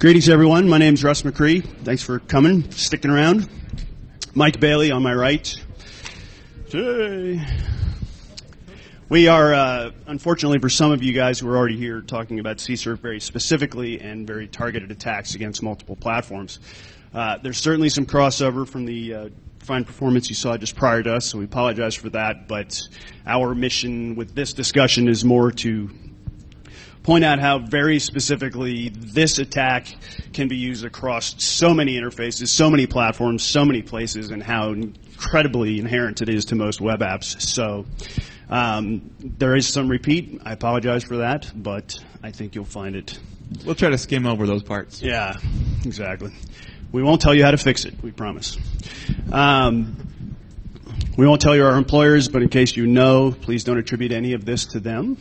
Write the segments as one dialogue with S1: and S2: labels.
S1: Greetings, everyone. My name's Russ McCree. Thanks for coming, sticking around. Mike Bailey on my right. Hey. We are, unfortunately for some of you guys who are already here, talking about CSRF very specifically and very targeted attacks against multiple platforms. There's certainly some crossover from the fine performance you saw just prior to us, so we apologize for that. But our mission with this discussion is more to point out how very specifically this attack can be used across so many interfaces, so many platforms, so many places, and how incredibly inherent it is to most web apps. So there is some repeat. I apologize for that, but I think you'll find it.
S2: We'll try to skim over those parts.
S1: Yeah, exactly. We won't tell you how to fix it, we promise. We won't tell you our employers, but in case you know, please don't attribute any of this to them.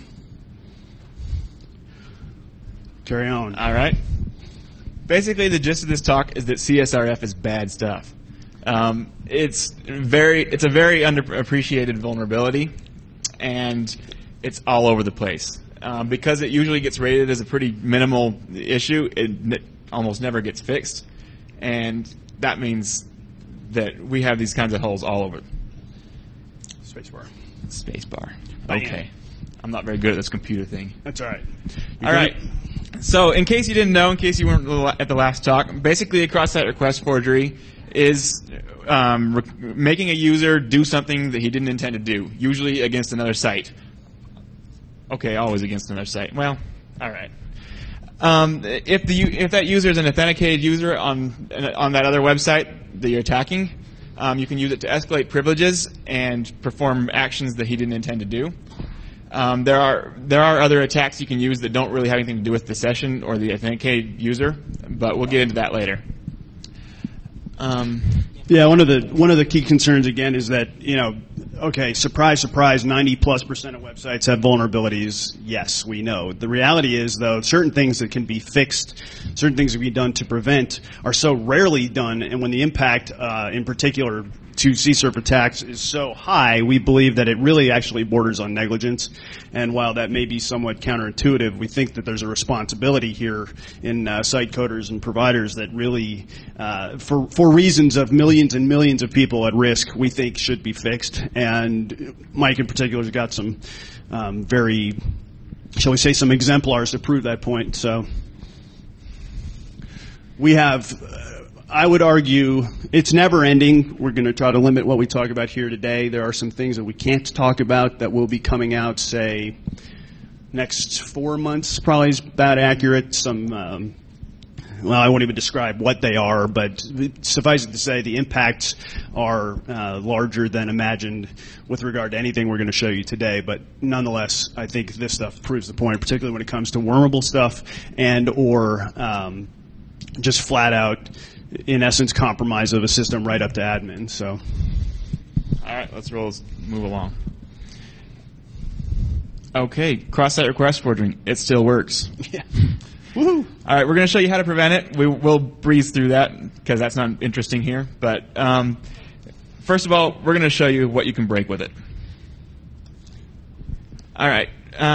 S1: Carry on.
S2: All right. Basically, the gist of this talk is that CSRF is bad stuff. It's a very underappreciated vulnerability, and it's all over the place. Because it usually gets rated as a pretty minimal issue, it almost never gets fixed, and that means that we have these kinds of holes all over.
S1: Spacebar.
S2: Spacebar. Okay. I'm not very good at this computer thing.
S1: That's all right.
S2: All right. So, in case you didn't know, in case you weren't at the last talk, basically a cross-site request forgery is making a user do something that he didn't intend to do, usually against another site. Okay, always against another site. Well, all right. If that user is an authenticated user on that other website that you're attacking, you can use it to escalate privileges and perform actions that he didn't intend to do. There are other attacks you can use that don't really have anything to do with the session or the authenticated user, but we'll get into that later.
S1: Yeah, one of the key concerns again is that, okay, surprise, surprise, 90+% of websites have vulnerabilities. Yes, we know. The reality is, though, certain things that can be fixed, certain things that can be done to prevent are so rarely done, and when the impact, in particular, to CSRF attacks is so high, we believe that it really actually borders on negligence. And while that may be somewhat counterintuitive, we think that there's a responsibility here in site coders and providers that really, for reasons of millions and millions of people at risk, we think should be fixed. And Mike in particular has got some very, shall we say, some exemplars to prove that point. So we have... I would argue it's never ending. We're going to try to limit what we talk about here today. There are some things that we can't talk about that will be coming out, say, next 4 months, probably is about accurate. Some, well, I won't even describe what they are, but suffice it to say the impacts are larger than imagined with regard to anything we're going to show you today. But nonetheless, I think this stuff proves the point, particularly when it comes to wormable stuff and or just flat out, in essence, compromise of a system right up to admin. So,
S2: all right, let's move along. Okay, cross-site request forgery. It still works.
S1: Yeah. Woohoo!
S2: All right, we're going to show you how to prevent it. We'll breeze through that because that's not interesting here. But first of all, we're going to show you what you can break with it. All right.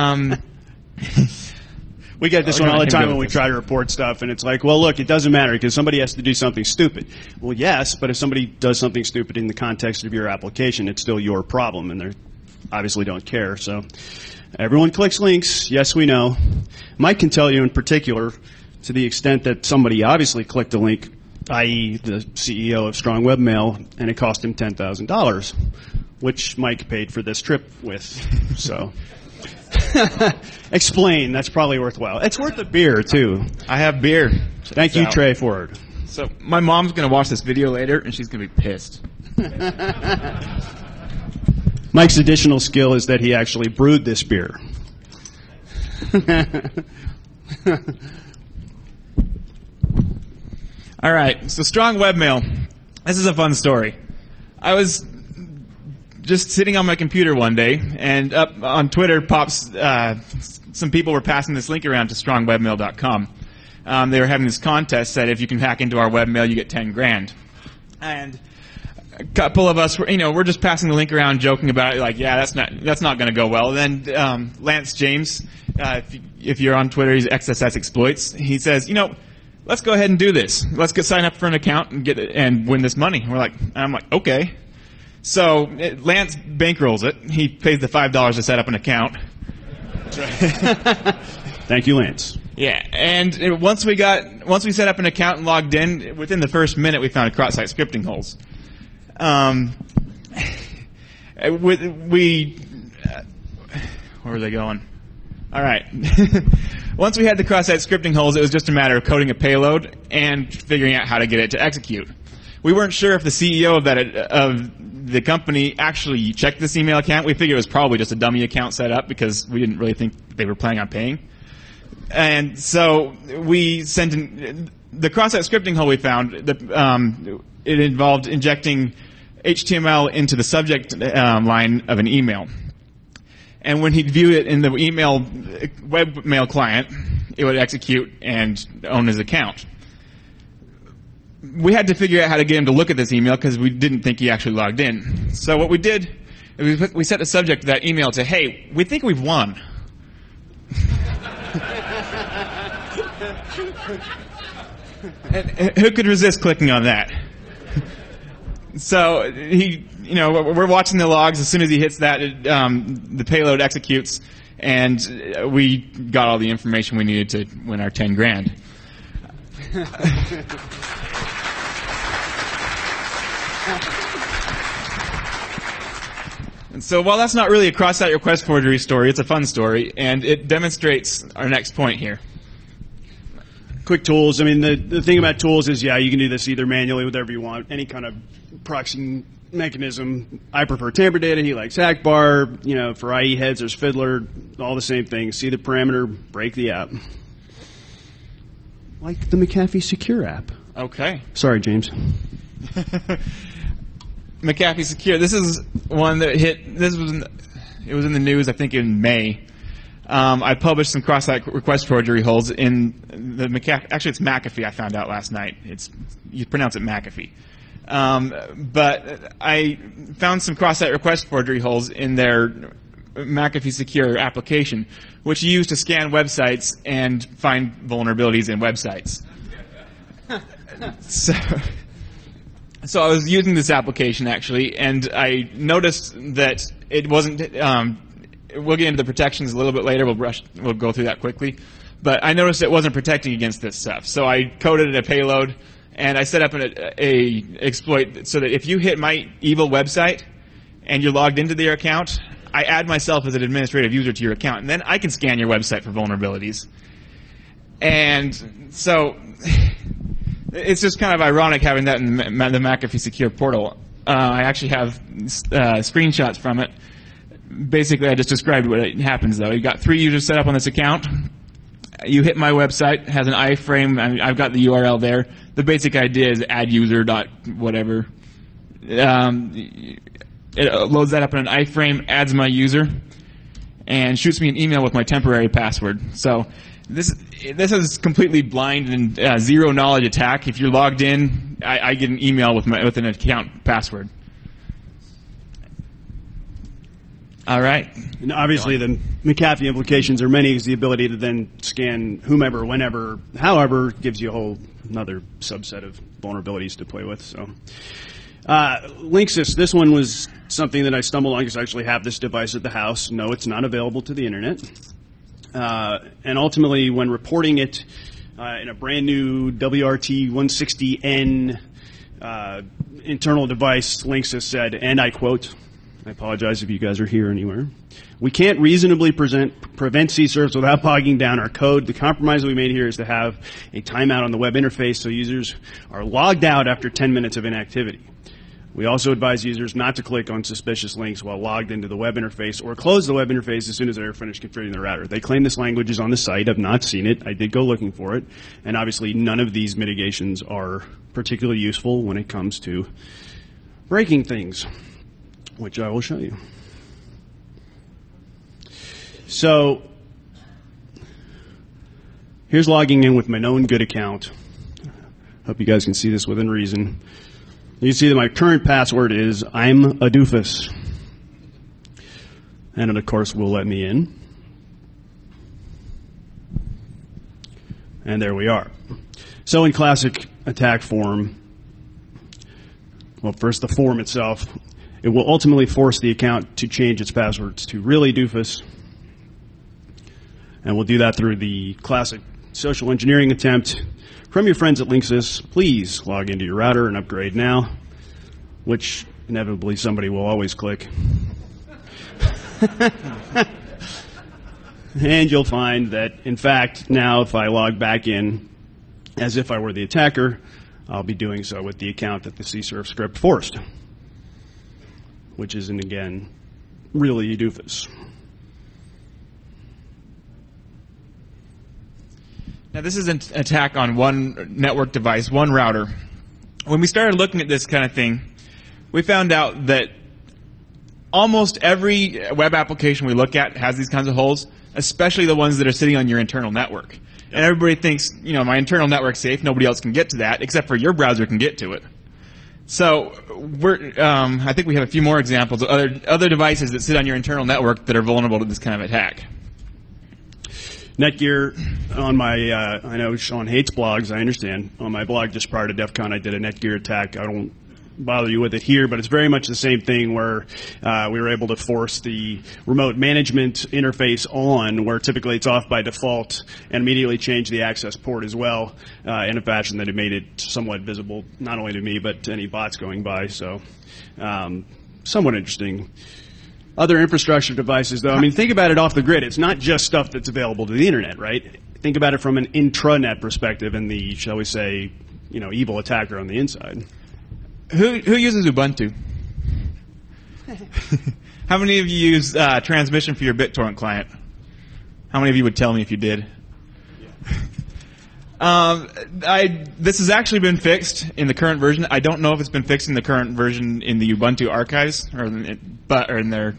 S1: We get this one all the time when we try to report stuff, and it's like, well, look, it doesn't matter because somebody has to do something stupid. Well, yes, but if somebody does something stupid in the context of your application, it's still your problem, and they obviously don't care. So everyone clicks links. Yes, we know. Mike can tell you in particular, to the extent that somebody obviously clicked a link, i.e. the CEO of Strong Webmail, and it cost him $10,000, which Mike paid for this trip with. So... Explain. That's probably worthwhile. It's worth a beer, too.
S2: I have beer.
S1: Thank you, Trey Ford.
S2: So my mom's going to watch this video later, and she's going to be pissed.
S1: Mike's additional skill is that he actually brewed this beer.
S2: All right. So Strong Webmail. This is a fun story. I was just sitting on my computer one day, and up on Twitter pops, some people were passing this link around to strongwebmail.com. They were having this contest that if you can hack into our webmail, you get 10 grand. And a couple of us we're just passing the link around, joking about it, like, yeah, that's not going to go well. And then Lance James, if you're on Twitter, he's XSS Exploits. He says, let's go ahead and do this. Let's sign up for an account and win this money. I'm like, okay. So Lance bankrolls it. He pays the $5 to set up an account.
S1: Thank you, Lance.
S2: Yeah, and once we set up an account and logged in, within the first minute we found a cross-site scripting holes. Where were they going? All right. Once we had the cross-site scripting holes, it was just a matter of coding a payload and figuring out how to get it to execute. We weren't sure if the CEO of the company actually checked this email account. We figured it was probably just a dummy account set up because we didn't really think they were planning on paying. And so we sent the cross-site scripting hole we found. It involved injecting HTML into the subject line of an email. And when he'd view it in the webmail client, it would execute and own his account. We had to figure out how to get him to look at this email because we didn't think he actually logged in. So what we did is we set the subject to that email to, hey, we think we've won. And who could resist clicking on that? So we're watching the logs. As soon as he hits that, the payload executes, and we got all the information we needed to win our 10 grand. And so while that's not really a cross-site request forgery story, it's a fun story, and it demonstrates our next point here.
S1: Quick tools. I mean, the thing about tools is, yeah, you can do this either manually, whatever you want, any kind of proxy mechanism. I prefer Tamper Data. He likes Hackbar. For IE heads, there's Fiddler. All the same thing. See the parameter, break the app. Like the McAfee Secure app.
S2: Okay.
S1: Sorry, James.
S2: McAfee Secure. This is one that hit. It was in the news, I think, in May. I published some cross-site request forgery holes in the McAfee. Actually, it's McAfee. I found out last night. You pronounce it McAfee. But I found some cross-site request forgery holes in their McAfee Secure application, which you use to scan websites and find vulnerabilities in websites. So I was using this application, actually, and I noticed that it wasn't... we'll get into the protections a little bit later. We'll go through that quickly. But I noticed it wasn't protecting against this stuff. So I coded a payload, and I set up a exploit so that if you hit my evil website and you're logged into their account, I add myself as an administrative user to your account, and then I can scan your website for vulnerabilities. And so it's just kind of ironic having that in the McAfee Secure portal. I actually have screenshots from it. Basically, I just described what happens, though. You've got 3 users set up on this account. You hit my website. It has an iframe. I've got the URL there. The basic idea is add user dot whatever. It loads that up in an iframe, adds my user, and shoots me an email with my temporary password. So this is completely blind and zero knowledge attack. If you're logged in, I get an email with an account password. All right.
S1: And obviously, the McAfee implications are many, because the ability to then scan whomever, whenever, however, gives you a whole another subset of vulnerabilities to play with. So, Linksys, this one was something that I stumbled on because I actually have this device at the house. No, it's not available to the internet. And ultimately, when reporting it in a brand new WRT160N internal device, Linksys said, and I quote, I apologize if you guys are here anywhere, "We can't reasonably prevent CSRFs without bogging down our code. The compromise we made here is to have a timeout on the web interface so users are logged out after 10 minutes of inactivity. We also advise users not to click on suspicious links while logged into the web interface, or close the web interface as soon as they're finished configuring the router." They claim this language is on the site. I've not seen it. I did go looking for it. And obviously none of these mitigations are particularly useful when it comes to breaking things, which I will show you. So here's logging in with my known good account. Hope you guys can see this within reason. You can see that my current password is "I'm a doofus." And it, of course, will let me in. And there we are. So in classic attack form, well, first the form itself, it will ultimately force the account to change its passwords to really doofus. And we'll do that through the classic social engineering attempt from your friends at Linksys. Please log into your router and upgrade now, which inevitably somebody will always click. And you'll find that, in fact, now if I log back in as if I were the attacker, I'll be doing so with the account that the CSRF script forced, which isn't, again, really a doofus.
S2: Now, this is an attack on one network device, one router. When we started looking at this kind of thing, we found out that almost every web application we look at has these kinds of holes, especially the ones that are sitting on your internal network. And everybody thinks, my internal network's safe, nobody else can get to that, except for your browser can get to it. So I think we have a few more examples of other devices that sit on your internal network that are vulnerable to this kind of attack.
S1: Netgear, on my, I know Sean hates blogs, I understand. On my blog just prior to DEF CON, I did a Netgear attack. I don't bother you with it here, but it's very much the same thing where we were able to force the remote management interface on, where typically it's off by default, and immediately change the access port as well in a fashion that it made it somewhat visible, not only to me, but to any bots going by. So somewhat interesting. Other infrastructure devices, though, I mean, think about it off the grid. It's not just stuff that's available to the internet, right? Think about it from an intranet perspective and the, shall we say, evil attacker on the inside.
S2: Who uses Ubuntu? How many of you use transmission for your BitTorrent client? How many of you would tell me if you did? This has actually been fixed in the current version. I don't know if it's been fixed in the current version in the Ubuntu archives, But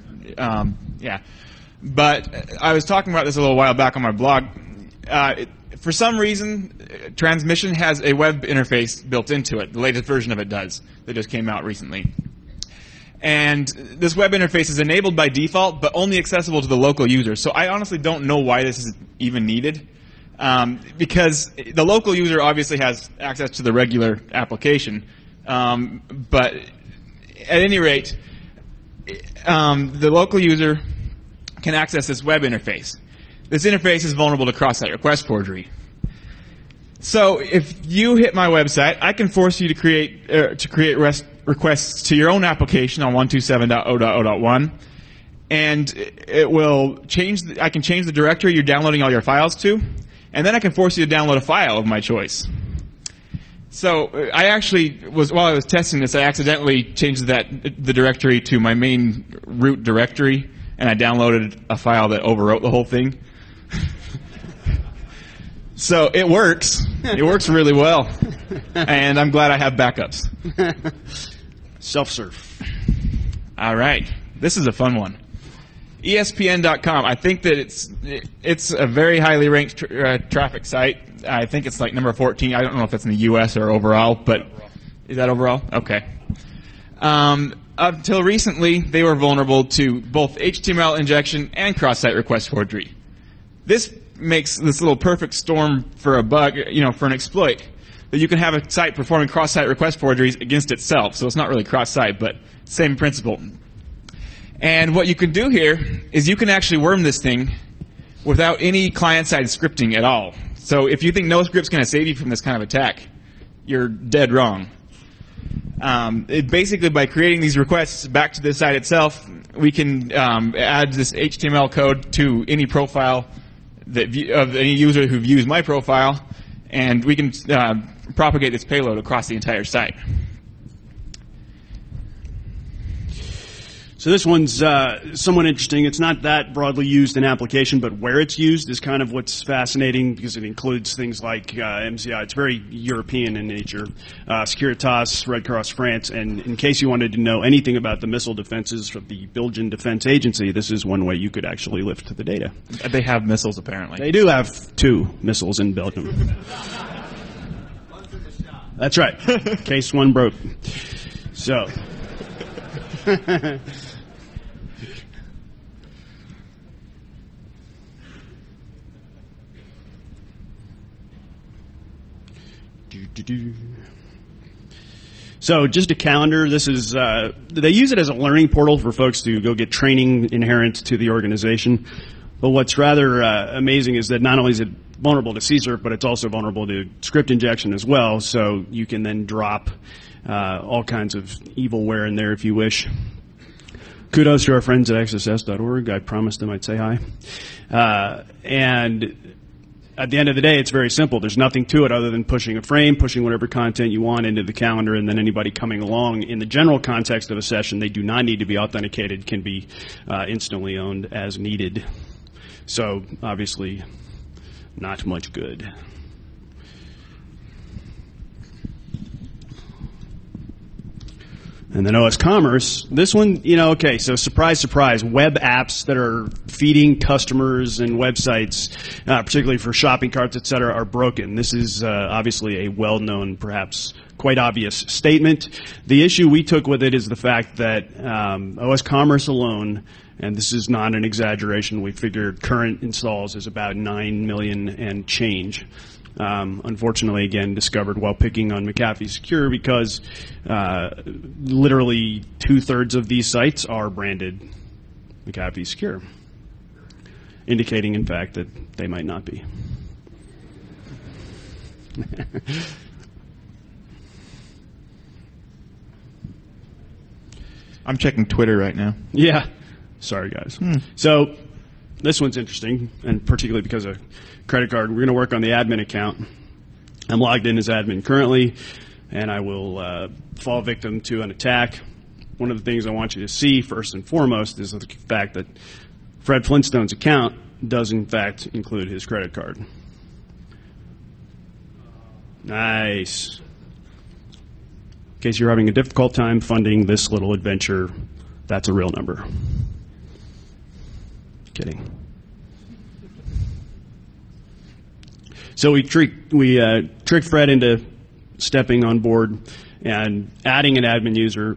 S2: I was talking about this a little while back on my blog. For some reason, transmission has a web interface built into it. The latest version of it does. That just came out recently. And this web interface is enabled by default, but only accessible to the local user. So I honestly don't know why this is even needed. Because the local user obviously has access to the regular application. But at any rate, the local user can access this web interface. This interface is vulnerable to cross-site request forgery. So if you hit my website, I can force you to create requests to your own application on 127.0.0.1, and it will change. I can change the directory you're downloading all your files to, and then I can force you to download a file of my choice. So I actually while I was testing this, I accidentally changed the directory to my main root directory, and I downloaded a file that overwrote the whole thing. So it works. It works really well. And I'm glad I have backups.
S1: Self-serve.
S2: All right. This is a fun one. ESPN.com. I think that it's a very highly ranked traffic site. I think it's like number 14. I don't know if that's in the U.S. or overall, but is that overall? Okay. Until recently, they were vulnerable to both HTML injection and cross-site request forgery. This makes this little perfect storm for a bug, for an exploit. That you can have a site performing cross-site request forgeries against itself. So it's not really cross-site, but same principle. And what you can do here is you can actually worm this thing without any client-side scripting at all. So if you think NoScript's going to save you from this kind of attack, you're dead wrong. Basically, by creating these requests back to the site itself, we can add this HTML code to any profile of any user who views my profile, and we can propagate this payload across the entire site.
S1: So this one's somewhat interesting. It's not that broadly used in application, but where it's used is kind of what's fascinating because it includes things like MCI. It's very European in nature. Securitas, Red Cross France, and in case you wanted to know anything about the missile defenses of the Belgian Defense Agency, this is one way you could actually lift the data.
S2: They have missiles, apparently.
S1: They do have 2 missiles in Belgium. That's right. In case one broke. So... So just a calendar. This is they use it as a learning portal for folks to go get training inherent to the organization. But what's rather amazing is that not only is it vulnerable to CSRF, but it's also vulnerable to script injection as well. So you can then drop all kinds of evilware in there if you wish. Kudos to our friends at XSS.org. I promised them I'd say hi. And at the end of the day, it's very simple. There's nothing to it other than pushing a frame, pushing whatever content you want into the calendar, and then anybody coming along in the general context of a session, they do not need to be authenticated, can be instantly owned as needed. So obviously, not much good. And then OS Commerce, this one, okay, so surprise, surprise, web apps that are feeding customers and websites, particularly for shopping carts, et cetera, are broken. This is obviously a well-known, perhaps quite obvious statement. The issue we took with it is the fact that OS Commerce alone, and this is not an exaggeration, we figured current installs is about 9 million and change. Unfortunately, again, discovered while picking on McAfee Secure because literally 2/3 of these sites are branded McAfee Secure, indicating, in fact, that they might not be.
S2: I'm checking Twitter right now.
S1: Yeah. Sorry, guys. So this one's interesting, and particularly because of credit card. We're going to work on the admin account. I'm logged in as admin currently, and I will fall victim to an attack. One of the things I want you to see, first and foremost, is the fact that Fred Flintstone's account does, in fact, include his credit card. Nice. In case you're having a difficult time funding this little adventure, that's a real number. Kidding. So we tricked Fred into stepping on board and adding an admin user.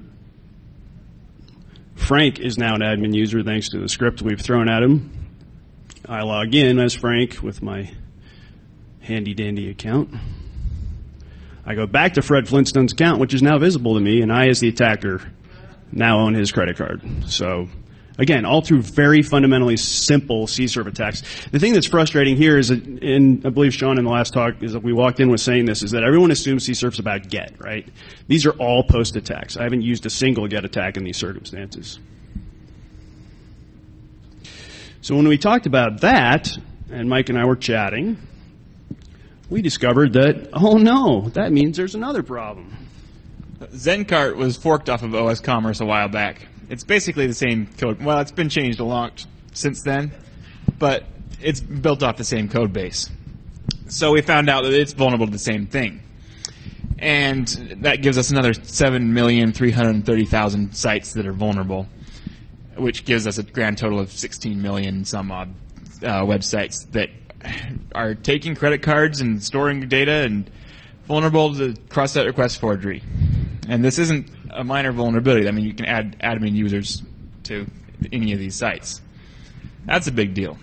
S1: Frank is now an admin user thanks to the script we've thrown at him. I log in as Frank with my handy-dandy account. I go back to Fred Flintstone's account, which is now visible to me, and I, as the attacker, now own his credit card. So again, all through very fundamentally simple CSRF attacks. The thing that's frustrating here is, and I believe Sean in the last talk, is that we walked in with saying this, is that everyone assumes CSRF's about GET, right? These are all post attacks. I haven't used a single GET attack in these circumstances. So when we talked about that, and Mike and I were chatting, we discovered that, oh no, that means there's another problem.
S2: Zencart was forked off of OS Commerce a while back. It's basically the same code. Well, it's been changed a lot since then, but it's built off the same code base. So we found out that it's vulnerable to the same thing. And that gives us another 7,330,000 sites that are vulnerable, which gives us a grand total of 16 million some odd websites that are taking credit cards and storing data and vulnerable to cross-site request forgery. And this isn't a minor vulnerability. I mean, you can add admin users to any of these sites. That's a big deal.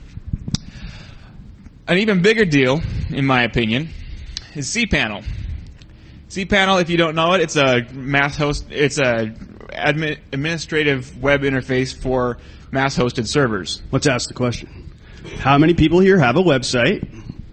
S2: An even bigger deal, in my opinion, is cPanel. cPanel, if you don't know it, it's a administrative web interface for mass-hosted servers.
S1: Let's ask the question. How many people here have a website?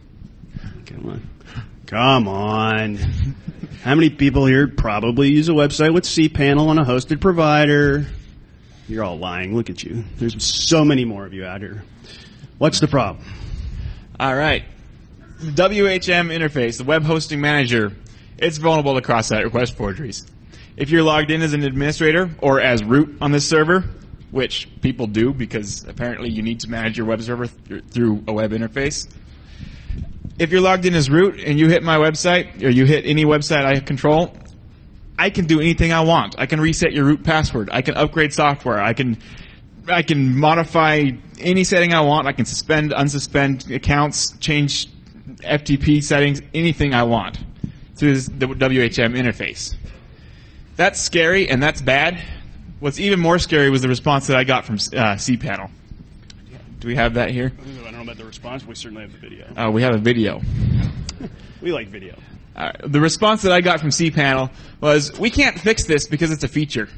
S1: Come on. How many people here probably use a website with cPanel on a hosted provider? You're all lying. Look at you. There's so many more of you out here. What's the problem?
S2: All right. The WHM interface, the web hosting manager, it's vulnerable to cross-site request forgeries. If you're logged in as an administrator or as root on this server, which people do because apparently you need to manage your web server through a web interface. If you're logged in as root and you hit my website or you hit any website I control, I can do anything I want. I can reset your root password. I can upgrade software. I can modify any setting I want. I can suspend, unsuspend accounts, change FTP settings, anything I want through the WHM interface. That's scary and that's bad. What's even more scary was the response that I got from cPanel. Do we have that here?
S1: I don't know about the response, but we certainly have the video.
S2: We have a video.
S1: We like video.
S2: The response that I got from cPanel was, we can't fix this because it's a feature.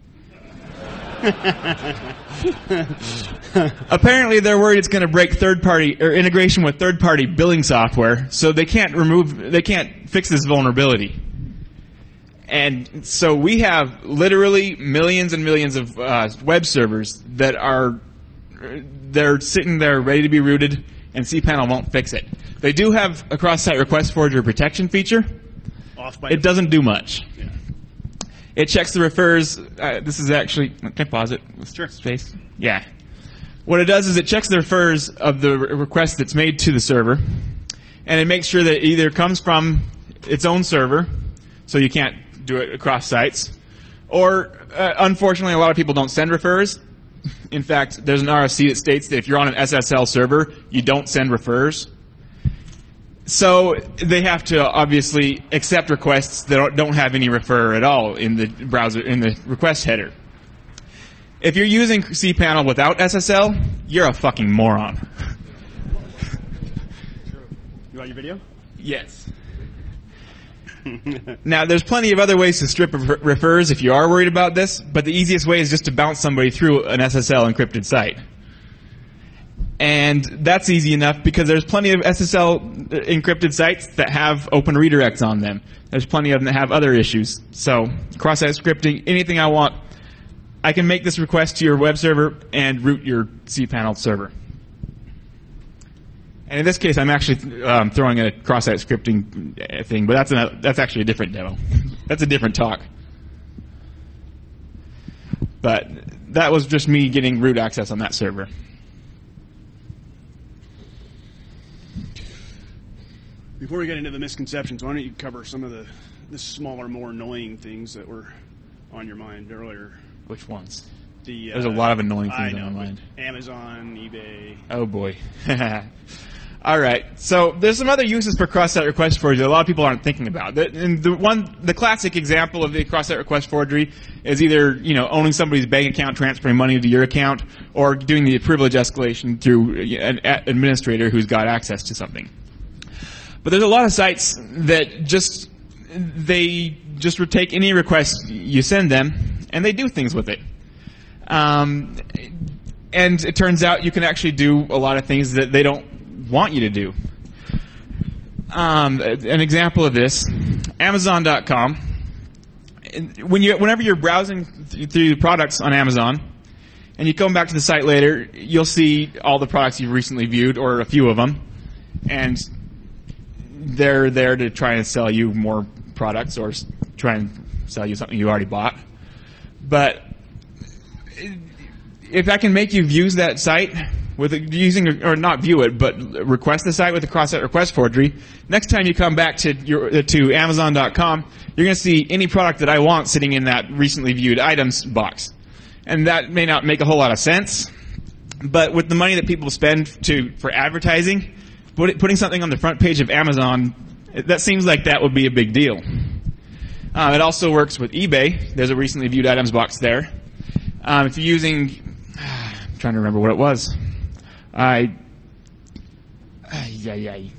S2: Apparently they're worried it's going to break third-party or integration with third-party billing software, so they can't fix this vulnerability. And so we have literally millions and millions of web servers that they're sitting there ready to be rooted, and cPanel won't fix it. They do have a cross-site request forgery protection feature. It doesn't do much.
S1: Yeah.
S2: It checks the refers. This is actually. Can I pause it?
S1: Sure.
S2: Space. Yeah. What it does is it checks the refers of the request that's made to the server, and it makes sure that it either comes from its own server, so you can't do it across sites, or unfortunately, a lot of people don't send refers. In fact, there's an RFC that states that if you're on an SSL server, you don't send refers. So they have to obviously accept requests that don't have any refer at all in the browser, in the request header. If you're using cPanel without SSL, you're a fucking moron.
S1: You want your video?
S2: Yes. Now, there's plenty of other ways to strip refers if you are worried about this, but the easiest way is just to bounce somebody through an SSL encrypted site. And that's easy enough because there's plenty of SSL encrypted sites that have open redirects on them. There's plenty of them that have other issues. So, cross-site scripting, anything I want, I can make this request to your web server and route your cPanel server. And in this case, I'm actually throwing a cross-site scripting thing, but that's actually a different demo. That's a different talk. But that was just me getting root access on that server.
S1: Before we get into the misconceptions, why don't you cover some of the smaller, more annoying things that were on your mind earlier?
S2: Which ones?
S1: There's
S2: a lot of annoying things on my mind.
S1: Amazon, eBay.
S2: Oh boy. All right. So there's some other uses for cross-site request forgery that a lot of people aren't thinking about. And the classic example of the cross-site request forgery is either, owning somebody's bank account, transferring money to your account, or doing the privilege escalation through an administrator who's got access to something. But there's a lot of sites that just take any request you send them, and they do things with it. And it turns out you can actually do a lot of things that they don't want you to do. An example of this, Amazon.com. Whenever you're browsing through products on Amazon, and you come back to the site later, you'll see all the products you've recently viewed, or a few of them, and they're there to try and sell you more products or try and sell you something you already bought. But if I can make you view that site with or not view it, but request the site with a cross-site request forgery, next time you come back to Amazon.com, you're going to see any product that I want sitting in that recently viewed items box. And that may not make a whole lot of sense, but with the money that people spend for advertising, putting something on the front page of Amazon, that seems like that would be a big deal. It also works with eBay. There's a recently viewed items box there. If you're using, I'm trying to remember what it was.
S1: Search engine?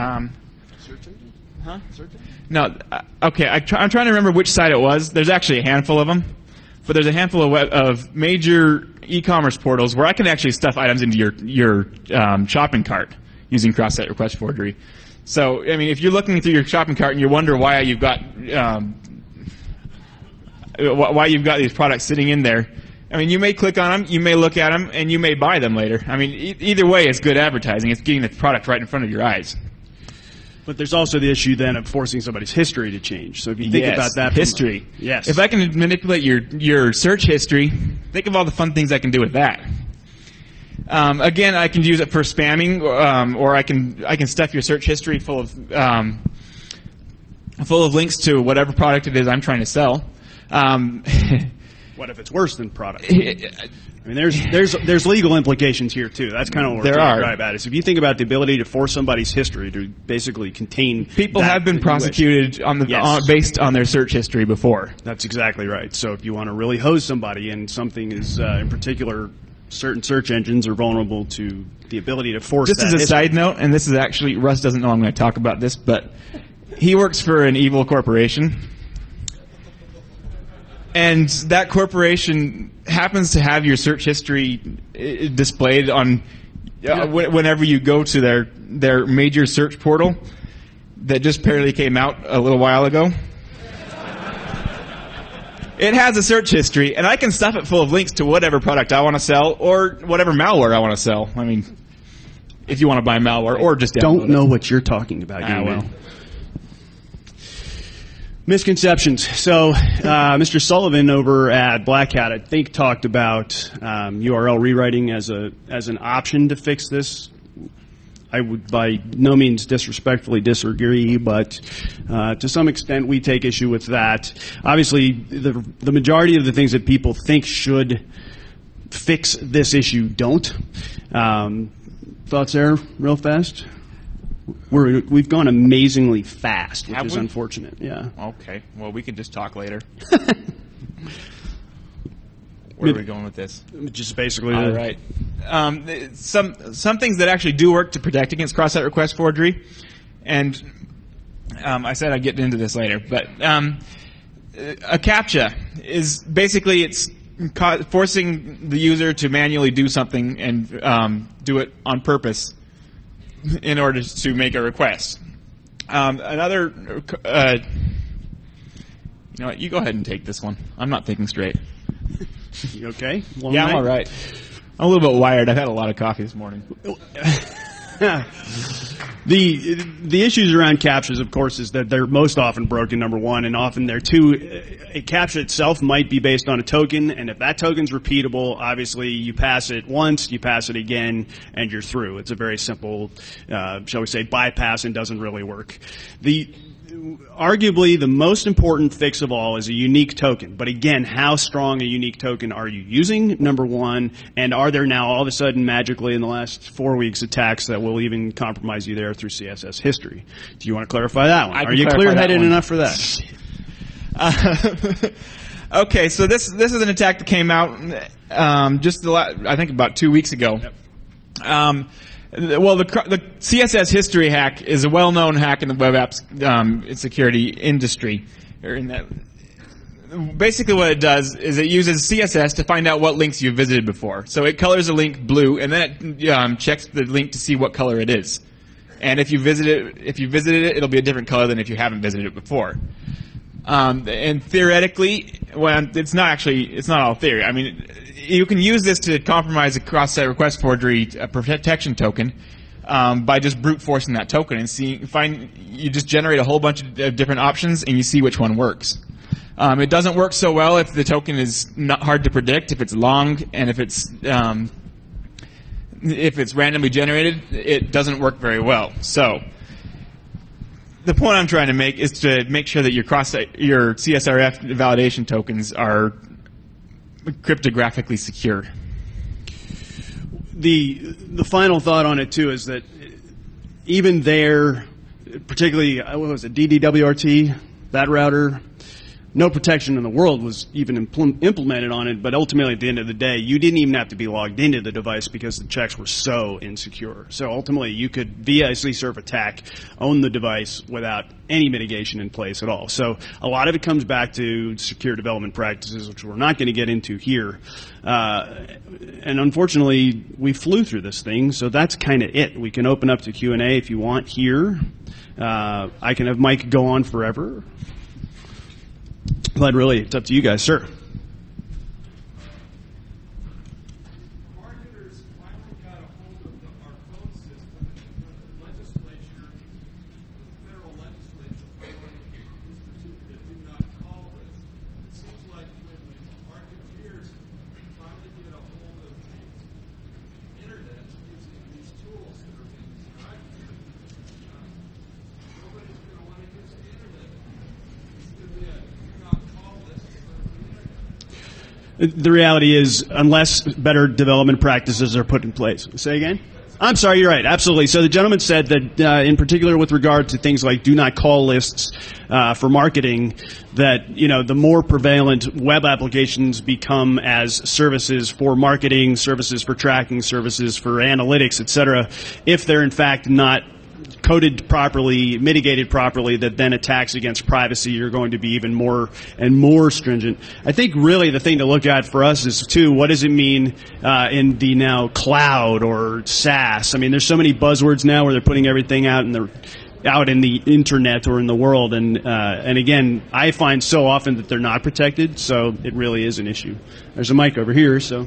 S2: Huh?
S1: Search engine?
S2: No. Okay. I'm trying to remember which site it was. There's actually a handful of them, but there's a handful of major e-commerce portals where I can actually stuff items into your shopping cart using cross-site request forgery. So, I mean, if you're looking through your shopping cart and you wonder why you've got these products sitting in there, I mean, you may click on them, you may look at them, and you may buy them later. I mean, either way, it's good advertising. It's getting the product right in front of your eyes.
S1: But there's also the issue then of forcing somebody's history to change. So if you think about that,
S2: history.
S1: Yes.
S2: If I can manipulate your search history, think of all the fun things I can do with that. Again, I can use it for spamming, or I can stuff your search history full of links to whatever product it is I'm trying to sell.
S1: What if it's worse than product? I mean, there's legal implications here too. That's kind of what we're trying to drive at. Is if you think about the ability to force somebody's history to basically contain,
S2: people have been prosecuted based on their search history before.
S1: That's exactly right. So if you want to really hose somebody, and something is in particular, certain search engines are vulnerable to the ability to force.
S2: Just as a side note, and this is actually Russ doesn't know I'm going to talk about this, but he works for an evil corporation. And that corporation happens to have your search history displayed on whenever you go to their major search portal that just barely came out a little while ago. It has a search history, and I can stuff it full of links to whatever product I want to sell or whatever malware I want to sell. I mean, if you want to buy malware or just download
S1: Don't know what you're talking about.
S2: well.
S1: Misconceptions. So, Mr. Sullivan over at Black Hat, I think, talked about URL rewriting as an option to fix this. I would by no means disrespectfully disagree, but to some extent we take issue with that. Obviously, the majority of the things that people think should fix this issue don't. Thoughts there, real fast? We've gone amazingly fast, which is unfortunate. Yeah.
S2: Okay. Well, we can just talk later. Where are we going with this?
S1: Just basically.
S2: All right. Some things that actually do work to protect against cross-site request forgery, and I said I'd get into this later, but a CAPTCHA is basically it's forcing the user to manually do something and do it on purpose in order to make a request. Another, you know what? You go ahead and take this one. I'm not thinking straight.
S1: You okay?
S2: Yeah, I'm all right. I'm a little bit wired. I've had a lot of coffee this morning.
S1: The issues around CAPTCHAs, of course, is that they're most often broken, number one, and often they're two. A CAPTCHA itself might be based on a token, and if that token's repeatable, obviously you pass it once, you pass it again, and you're through. It's a very simple, shall we say, bypass and doesn't really work. Arguably, the most important fix of all is a unique token. But again, how strong a unique token are you using, number one, and are there now all of a sudden magically in the last 4 weeks attacks that will even compromise you there through CSS history? Do you want to clarify that one? Are you clear-headed enough for that?
S2: Okay, so this is an attack that came out I think about 2 weeks ago.
S1: Yep.
S2: Well, the CSS history hack is a well-known hack in the web apps security industry. Basically what it does is it uses CSS to find out what links you've visited before. So it colors a link blue, and then it checks the link to see what color it is. And if you visited it, it'll be a different color than if you haven't visited it before. And theoretically, well, it's not all theory. I mean, you can use this to compromise a cross-site request forgery protection token by just brute forcing that token and you just generate a whole bunch of different options and you see which one works. It doesn't work so well if the token is not hard to predict, if it's long, and if it's randomly generated, it doesn't work very well. So the point I'm trying to make is to make sure that your CSRF validation tokens are cryptographically secure.
S1: The final thought on it too is that even there, particularly what was it, DDWRT, that router, no protection in the world was even implemented on it, but ultimately at the end of the day, you didn't even have to be logged into the device because the checks were so insecure. So ultimately, you could, via a CSRF attack, own the device without any mitigation in place at all. So a lot of it comes back to secure development practices, which we're not going to get into here. And unfortunately, we flew through this thing, so that's kind of it. We can open up to Q&A if you want here. I can have Mike go on forever. But really, it's up to you guys, sir.
S3: Marketers finally got a hold of our phone system, and the legislature, the federal legislature, instituted the do not call list. It seems like when marketeers finally get a hold of the internet using these tools that are being described here, nobody's going to want to use the internet. It's going to be a do not call list for the internet.
S1: The reality is, unless better development practices are put in place. Say again? I'm sorry, you're right. Absolutely. So the gentleman said that, in particular with regard to things like do not call lists for marketing, that the more prevalent web applications become as services for marketing, services for tracking, services for analytics, etc., if they're in fact not coded properly, mitigated properly, that then attacks against privacy are going to be even more and more stringent. I think really the thing to look at for us is too, what does it mean in the now cloud or SaaS? I mean, there's so many buzzwords now where they're putting everything out in the internet or in the world, and again, I find so often that they're not protected, so it really is an issue. There's a mic over here, so.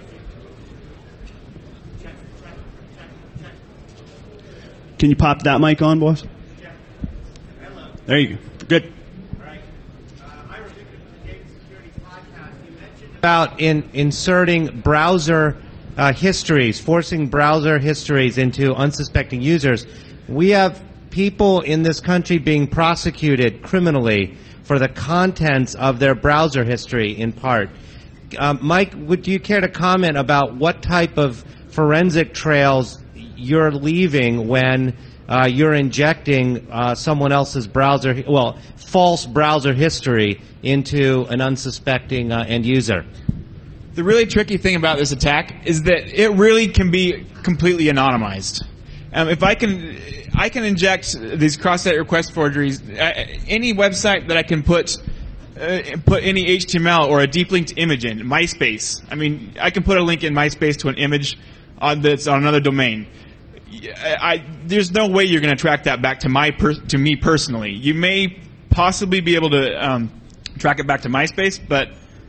S1: Can you pop that mic on, boss? There you go. Good.
S4: About inserting browser histories, forcing browser histories into unsuspecting users. We have people in this country being prosecuted criminally for the contents of their browser history, in part. Mike, would you care to comment about what type of forensic trails you're leaving when you're injecting someone else's false browser history into an unsuspecting end user?
S2: The really tricky thing about this attack is that it really can be completely anonymized. If I can inject these cross-site request forgeries, any website that I can put any HTML or a deep linked image in, MySpace. I mean, I can put a link in MySpace to an image that's on another domain. There's no way you're going to track that back to me personally. You may possibly be able to track it back to MySpace, but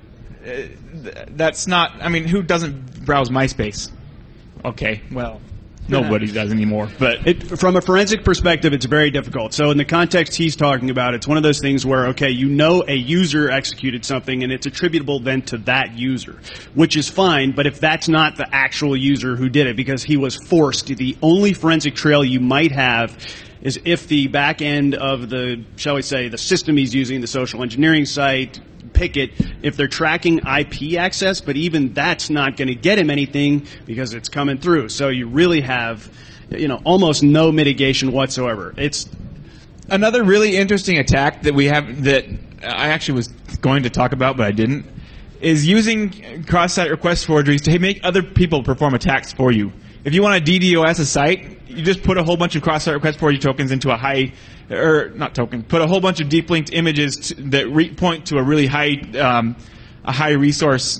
S2: that's not. I mean, who doesn't browse MySpace? Okay, well, nobody does anymore. But
S1: from a forensic perspective, it's very difficult. So in the context he's talking about, it's one of those things where, okay, you know a user executed something and it's attributable then to that user, which is fine, but if that's not the actual user who did it because he was forced, the only forensic trail you might have is if the back end of the, shall we say, the system he's using, the social engineering site, pick it, if they're tracking IP access, but even that's not going to get him anything because it's coming through. So you really have, almost no mitigation whatsoever. It's
S2: another really interesting attack that we have that I actually was going to talk about, but I didn't, is using cross-site request forgeries to make other people perform attacks for you. If you want to DDoS a site, you just put a whole bunch of cross-site request forgery tokens into put a whole bunch of deep linked images that point to a really high resource,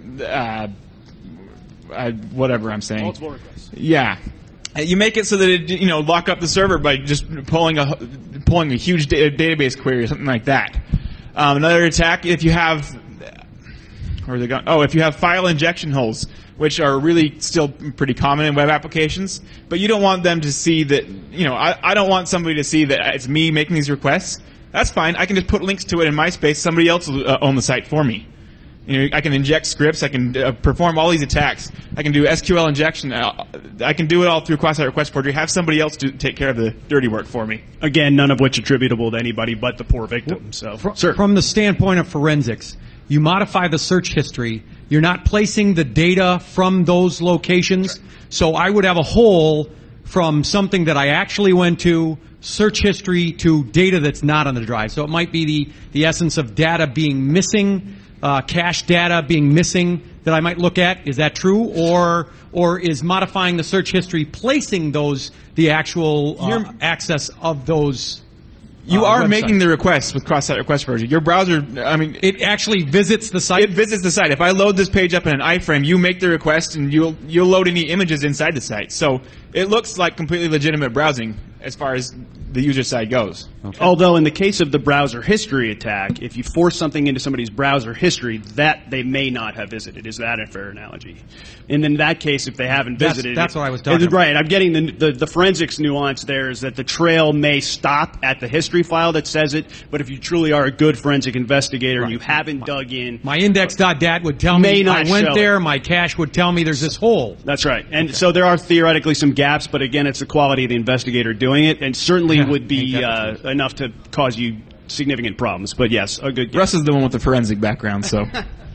S2: whatever I'm saying.
S1: Multiple requests.
S2: Yeah. You make it so that it, lock up the server by just pulling a huge database query or something like that. Another attack, if you have, where are they going? Oh, if you have file injection holes, which are really still pretty common in web applications, but you don't want them to see that, I don't want somebody to see that it's me making these requests. That's fine. I can just put links to it in MySpace. Somebody else will own the site for me. I can inject scripts. I can perform all these attacks. I can do SQL injection. I can do it all through cross-site request forgery. Have somebody else take care of the dirty work for me.
S1: Again, none of which attributable to anybody but the poor victim. So,
S5: from the standpoint of forensics, you modify the search history. You're not placing the data from those locations. So I would have a hole from something that I actually went to, search history, to data that's not on the drive. So it might be the essence of data being missing, cache data being missing that I might look at. Is that true? Or is modifying the search history placing the actual access of those?
S2: You are
S5: website.
S2: making the requests with cross-site request forgery. Your browser,
S5: it actually visits the site?
S2: It visits the site. If I load this page up in an iframe, you make the request and you'll load any images inside the site. So it looks like completely legitimate browsing as far as the user side goes.
S1: Okay. Although in the case of the browser history attack, if you force something into somebody's browser history, that they may not have visited. Is that a fair analogy? And in that case, if they haven't visited...
S5: That's what I was talking about.
S1: Right. I'm getting the forensics nuance there is that the trail may stop at the history file that says it, but if you truly are a good forensic investigator and you haven't dug in...
S5: My index.dat would tell me I went there, my cache would tell me there's this hole.
S1: That's right. And so there are theoretically some gaps, but again, it's the quality of the investigator doing it, and certainly would be enough to cause you significant problems. But yes, a good guess.
S2: Russ is the one with the forensic background, so...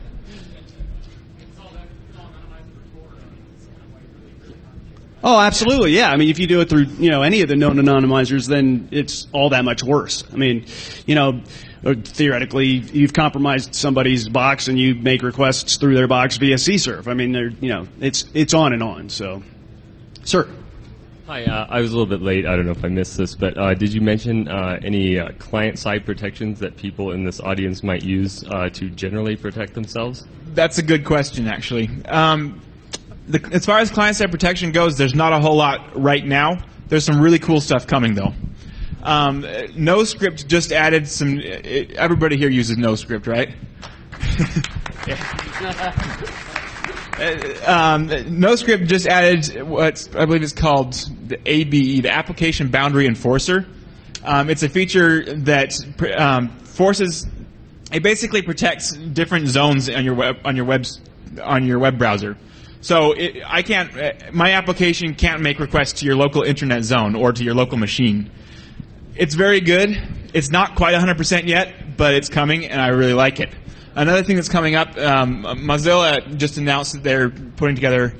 S1: Oh, absolutely, yeah. I mean, if you do it through, any of the known anonymizers, then it's all that much worse. I mean, theoretically, you've compromised somebody's box and you make requests through their box via CSRF. I mean, it's on and on, so. Sir.
S6: Hi, I was a little bit late. I don't know if I missed this, but did you mention any client-side protections that people in this audience might use to generally protect themselves?
S2: That's a good question, actually. As far as client-side protection goes, there's not a whole lot right now. There's some really cool stuff coming, though. NoScript just added some. Everybody here uses NoScript, right? NoScript just added what I believe is called the ABE, the Application Boundary Enforcer. It's a feature that forces. It basically protects different zones on your web browser. So my application can't make requests to your local internet zone or to your local machine. It's very good. It's not quite 100% yet, but it's coming, and I really like it. Another thing that's coming up, Mozilla just announced that they're putting together.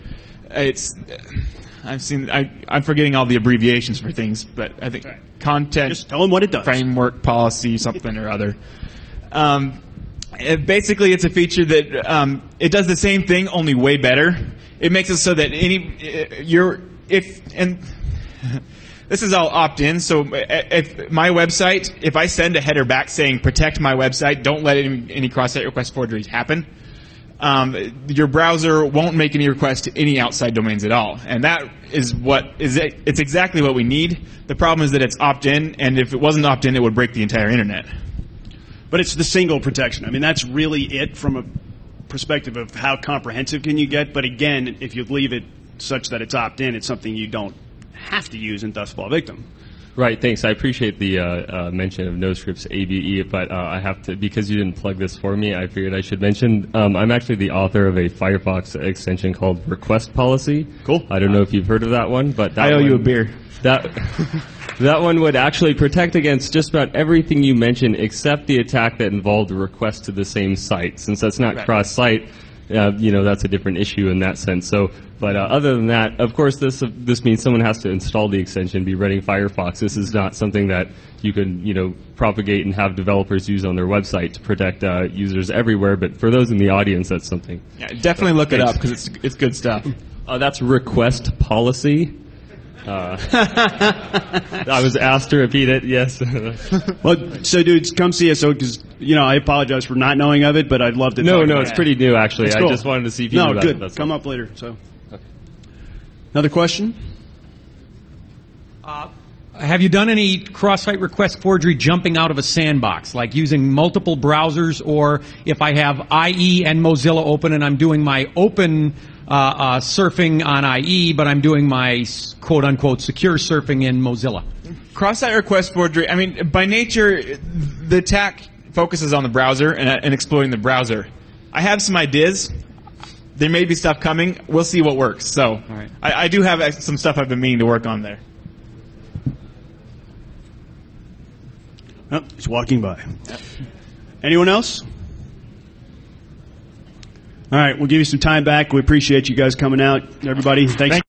S2: I'm forgetting all the abbreviations for things, but I think content.
S1: Just tell them what it does.
S2: Framework policy, something or other. Basically, it's a feature that it does the same thing, only way better. It makes it so that this is all opt-in. So if my website, if I send a header back saying protect my website, don't let any cross-site request forgeries happen, your browser won't make any requests to any outside domains at all. And that is it's exactly what we need. The problem is that it's opt-in, and if it wasn't opt-in, it would break the entire internet.
S1: But it's the single protection. I mean, that's really it from a perspective of how comprehensive can you get. But again, if you leave it such that it's opt-in, it's something you don't have to use and thus fall victim.
S6: Right, thanks. I appreciate the mention of NoScript's ABE, but I have to, because you didn't plug this for me, I figured I should mention, I'm actually the author of a Firefox extension called Request Policy.
S1: Cool.
S6: I don't know if you've heard of that one, but
S2: I owe you a beer.
S6: That one would actually protect against just about everything you mentioned except the attack that involved a request to the same site. Since that's not cross-site, that's a different issue in that sense. So, but other than that, of course, this means someone has to install the extension, be running Firefox. This is not something that you can, propagate and have developers use on their website to protect users everywhere. But for those in the audience, that's something.
S2: Yeah, definitely look it up because it's good stuff.
S6: That's Request Policy. I was asked to repeat it, yes.
S1: Well, so dudes, come see us, because, I apologize for not knowing of it, but I'd love to talk about
S6: it's pretty new, actually.
S1: Cool.
S6: I just wanted to see if you knew about it.
S1: Good. Come up later, so. Okay. Another question?
S5: Have you done any cross-site request forgery jumping out of a sandbox, like using multiple browsers, or if I have IE and Mozilla open and I'm doing my open surfing on IE, but I'm doing my quote-unquote secure surfing in Mozilla?
S2: Cross-site request forgery, I mean, by nature, the attack focuses on the browser and exploiting the browser. I have some ideas. There may be stuff coming. We'll see what works. So all right. I do have some stuff I've been meaning to work on there.
S1: Oh, he's walking by. Anyone else? All right, we'll give you some time back. We appreciate you guys coming out. Everybody, thanks.